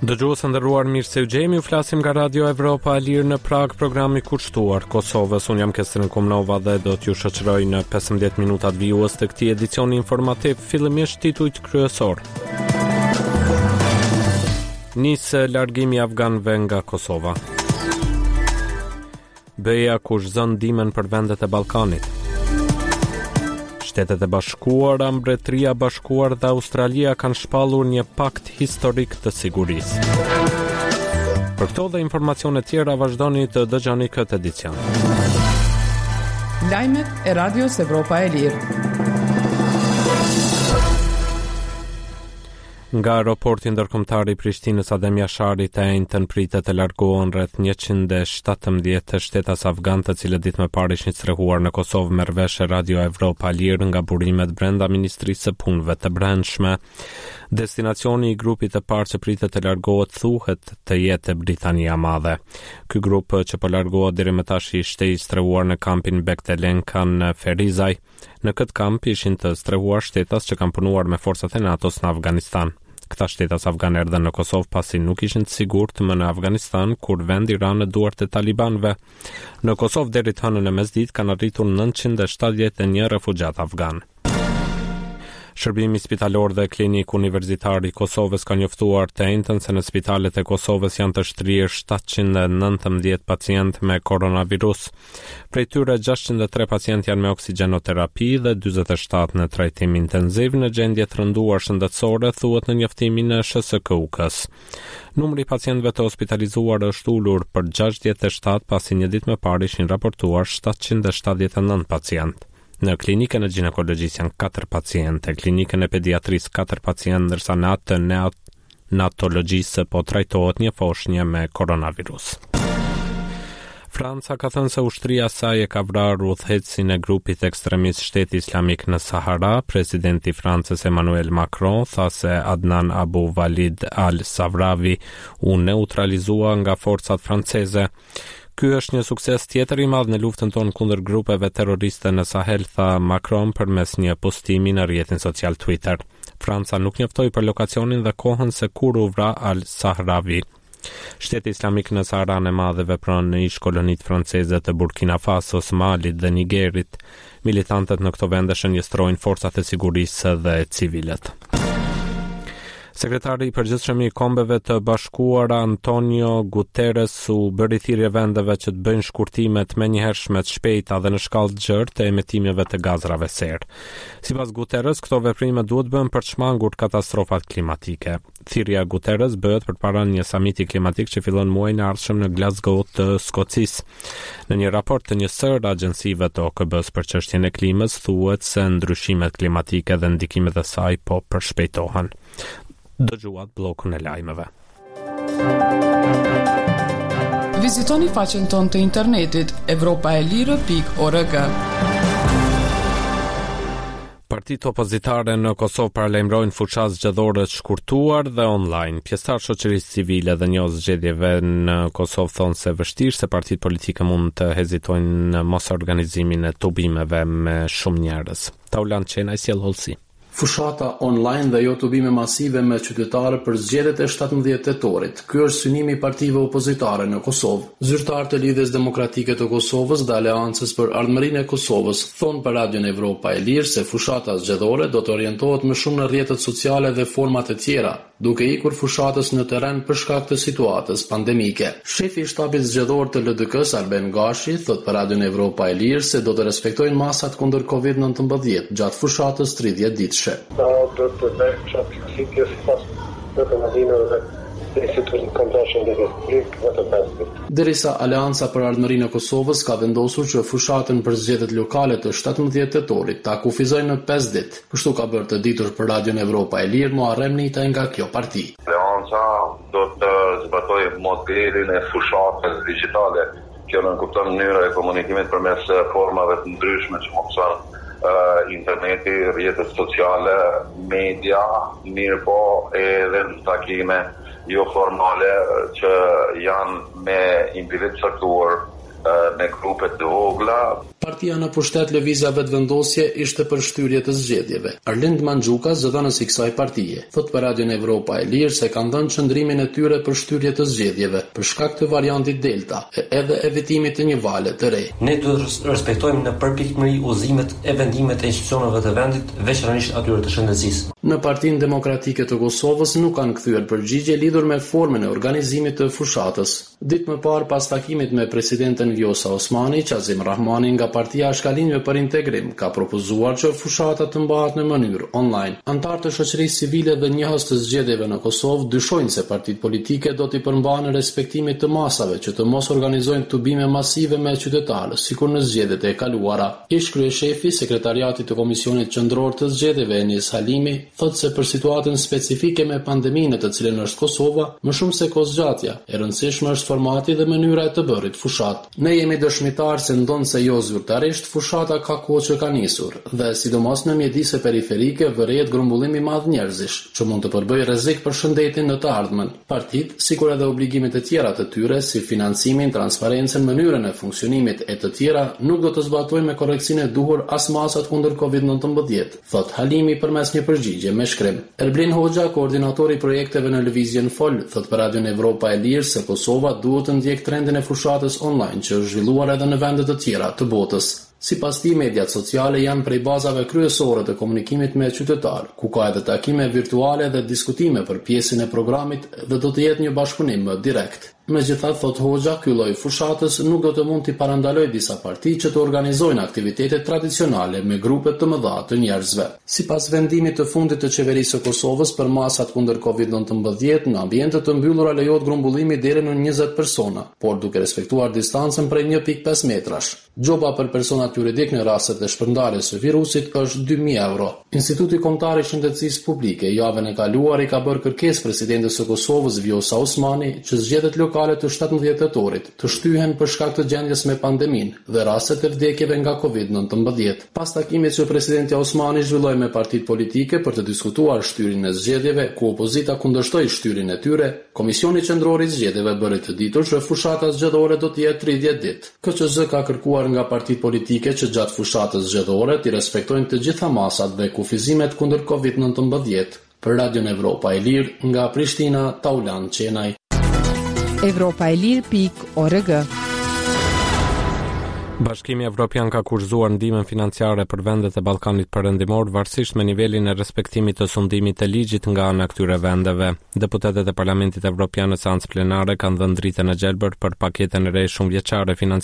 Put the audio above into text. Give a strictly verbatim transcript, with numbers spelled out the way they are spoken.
Dëgjues të nderuar, mirë se u gjejmë, ju flasim nga Radio Evropa e Lirë në Prag, programi kushtuar Kosovës. Unë jam Kestrin Komnova dhe do t'ju shoqëroj në pesëmbëdhjetë minutat vijues të këtij edicioni informativ, fillimisht titujt kryesor. Nis largimi i afganëve nga Kosova. B E A kush zën ndihmën për vendet e Ballkanit. Shtetet e Bashkuara, Mbretëria e Bashkuar dhe Australia kanë shpallur një pakt historik të sigurisë. Për këto dhe informacione tjera vazhdoni të dëgjoni këtë edicion. Lajmet e Radios Evropa e Lirë. Nga aeroporti ndërkombëtar i Prishtinës Adem Jashari të njëjtën pritet të largohen rreth njëqind e shtatëmbëdhjetë shtetas afgan, të cilët ditë më parë ishin strehuar në Kosovë, merr vesh Radio Evropa e Lirë nga burimet brenda Ministrisë së Punëve të Brendshme. Destinacioni i grupit të parë që pritet të largohet thuhet të jetë Britania e Madhe. Ky grup që po largohet deri më tash ishte i strehuar në kampin Bektelenka në Ferizaj. Në këtë kamp ishin të strehuar shtetas që kanë punuar me forcat e NATO-s në Afganistan. Këta shtetas afganë erdhën në Kosovë pasi nuk ishin të sigurt më në Afganistan, kur vendi ra në duart e talibanëve. Në Kosovë deri të hënën e mesditë kanë arritur nëntëqind e shtatëdhjetë e një refugjat afgan. Shërbimi spitalor dhe klinik universitar i Kosovës ka njoftuar të njëjtën se në spitalet e Kosovës janë të shtrirë shtatëqind e nëntëmbëdhjetë pacientë me koronavirus. Prej tyre gjashtëqind e tre pacientë janë me oksigjenoterapi dhe dyzet e shtatë në trajtim intensiv në gjendje të rënduar shëndetësore, thuhet në njoftimin e S S K U K-s. Numri i pacientëve të hospitalizuar është ulur për gjashtëdhjetë e shtatë pasi një ditë më parë ishin raportuar shtatëqind e shtatëdhjetë e nëntë pacientë. Në klinikën e ginekologjisë janë katër pacientë, në klinikën e pediatrisë katër pacientë, ndërsa në atë neonatologjisë po trajtohet një foshnjë me koronavirus. Franca ka thënë se ushtria saj e ka vrarë udhëheqësin e grupit ekstremist Shteti Islamik në Sahara. Presidenti i Francës Emmanuel Macron tha se Adnan Abu Walid al-Savravi u neutralizua nga forcat franceze. Ky është një sukses tjetër i madh në luftën tonë kundër grupeve terroriste në Sahel, tha Macron përmes një postimi në rrjetin social Twitter. Franca nuk njoftoi për lokacionin dhe kohën se kur u vra al-Sahravi. Shteti Islamik në Saharan e Madhe vepron në ish kolonitë franceze të Burkina Fasos, Malit dhe Nigerit. Militantët në këto vende shënjestrojnë forcat e sigurisë dhe civilët. Sekretari i përgjithshëm i Kombeve të Bashkuara Antonio Guterres u bëri thirrje vendeve që të bëjnë shkurtimet menjëhershme të shpejta dhe në shkallë të gjerë të emetimeve të gazrave serë. Sipas Guterres, këto veprime duhet bëhen për të shmangur katastrofat klimatike. Thirrja e Guterres bëhet përpara një samiti klimatik që fillon muajin e ardhshëm në Glasgow të Skocisë. Në një raport të një sër agjencive të O K B-s për çështjen e klimës, thuhet se ndryshimet klimatike dhe ndikimet e saj po përshpejtohen. Dëgjuat bllokun e lajmeve. Vizitoni faqen tonë të internetit evropaelire pikë org. Partitë opozitare në Kosovë paralajmërojnë fushat zgjedhore të shkurtuar dhe online. Pjesëtar shoqërisë civile dhe njohës zgjedhjeve në Kosovë thonë se vështirë se partitë politike mund të hezitojnë në mos organizimin e tubimeve me shumë njerëz. Taulan Çenaj sjell hollësi. Fushata online dhe jo tubime masive me qytetarë për zgjedhjet e shtatëmbëdhjetë tetorit. Ky është synimi i partive opozitare në Kosovë. Zyrtarë të Lidhjes Demokratike të Kosovës dhe Aleancës për Ardhmërinë e Kosovës thonë për Radion Evropa e Lirë se fushata zgjedhore do të orientohet më shumë në rrjetet sociale dhe format e tjera, duke ikur fushatës në terren për shkak të situatës pandemike. Shefi i shtabit zgjedhor të L D K-s Arben Gashi thot për Radion Evropa e Lirë se do të respektojnë masat kundër kovid nëntëmbëdhjetë gjatë fushatës tridhjetë ditësh. Da, do të bëjmë qatë kësitje si pas në të mëzinë dhe institutin këndashin dhe republik në të pesdit. Derisa Aleanca për Ardhmërinë e Kosovës ka vendosur që fushatën për zgjedhjet lokale të shtatëmbëdhjetë tetorit ta kufizojnë në pesë ditë. Kështu ka bërë të ditur për Radion Evropa e Lirë Muharrem Nita nga kjo parti. Aleanca do të zbatojë modelin e fushatës digjitale. Kjo nënkupton mënyra e komunikimit përmes formave të ndryshme që mundson Uh, interneti, rrjetet sociale, media, mirë po edhe takime jo formale që janë me individ caktuar me grupe të vogla. Partia në pushtet lëvizja vetëvendosje ishte për shtyrje të zgjedhjeve. Arlind Mandxuka, zëdhënës i kësaj partie, thot për Radion Evropa e Lirë se kanë dhënë qëndrimin e tyre për shtyrje të zgjedhjeve për shkak të variantit Delta e edhe evitimit të një vale të re. Ne duhet të respektojmë në përpikmëri udhëzimet e vendimet e institucioneve të vendit, veçanërisht atyre të shëndetësisë. Në Partinë Demokratike të Kosovës nuk kanë kthyer përgjigje lidhur me formën e organizimit të fushatës. Ditë më parë pas takimit me presidenten Vjosa Osmani, Qazim Rahmani nga Partia Shkalinjve për Integrim ka propozuar që fushata të mbahet në mënyrë online. Antarë të shoqërisë civile dhe njohës të zgjedhjeve në Kosovë dyshojnë se partitë politike do t'i përmbahen respektimit të masave që të mos organizojnë tubime masive me qytetarë, sikur në zgjedhjet e kaluara. Ish kryeshefi sekretariatit të Komisionit Qendror të Zgjedhjeve Enis Halimi thotë se për situatën specifike me pandeminë të cilën është Kosova, më shumë se kozgjatja, e rëndësishme është formati dhe mënyra e të bërit fushat. Ne jemi dëshmitar se ndonë se jo zyrtarisht, fushata ka kohë që ka nisur, dhe sidomos në mjedise periferike vërehet grumbullimi i madh njerëzish, që mund të përbëjë rrezik për shëndetin në të ardhmen. Partitë, sikur edhe obligimet e tjera të tyre, si financimin, transparencën, mënyrën e funksionimit e të tjera, nuk do të zbatojnë me korreksinë e duhur as masat kundër kovid nëntëmbëdhjetë, thot Halimi përmes një përgjigje me shkrim. Erblin Hoxha, koordinatori i projekteve në Lëvizjen Fol, thot për Radion Evropa e Lirë se Kosova duhet të ndjek trendin e fushatës online që është zhvilluar edhe në vende të tjera të botës. Sipas tij, mediat sociale janë prej bazave kryesore të komunikimit me qytetarë, ku ka edhe takime virtuale dhe diskutime për pjesën e programit dhe do të jetë një bashkëpunim më direkt. Megjithatë, thot Hoxha, ky lloj fushatës nuk do të mund t'i parandalojë disa parti që të organizojnë aktivitete tradicionale me grupe të mëdha të njerëzve. Sipas vendimit të fundit të qeverisë së Kosovës për masat kundër kovid nëntëmbëdhjetë, në ambiente të mbyllura lejohet grumbullimi deri në njëzet persona, por duke respektuar distancën prej një pikë pesë metrash. Gjoba për personat juridik në rastet e shpërndarjes së virusit është dy mijë euro. Instituti Kombëtar i Shëndetësisë Publike javën e kaluar i ka bërë kërkesë presidentes së Kosovës Vjosa Osmani që zgjedhjet lokale të shtatëmbëdhjetë tetorit të shtyhen për shkak të gjendjes me pandeminë dhe rastet e vdekjeve nga kovid nëntëmbëdhjetë. Pas takimit që presidenti Osmani zhvilloi me partitë politike për të diskutuar shtyrjen e zgjedhjeve, ku opozita kundërshtoi shtyrjen e tyre, Komisioni Qendror i Zgjedhjeve bëri të ditur që fushata zgjedhore do të jetë tridhjetë ditë. K Q Z ka kërkuar nga partitë politike që gjatë fushatës zgjedhore të respektojnë të gjitha masat dhe kufizimet kundër kovid nëntëmbëdhjetë. Për Radion Evropa e Lirë, nga Prishtina, Taulan Qenaj. Evropa e Lirë pikë org. Bashkimi Evropian ka kurzuar ndihmën financiare për vendet e Ballkanit Perëndimor varësisht me nivelin e respektimit të sundimit të ligjit nga ana e këtyre vendeve. Deputetët e Parlamentit Evropian në seancë plenare kanë dhënë dritën e gjelbër për paketën e re shumëvjeçare financiare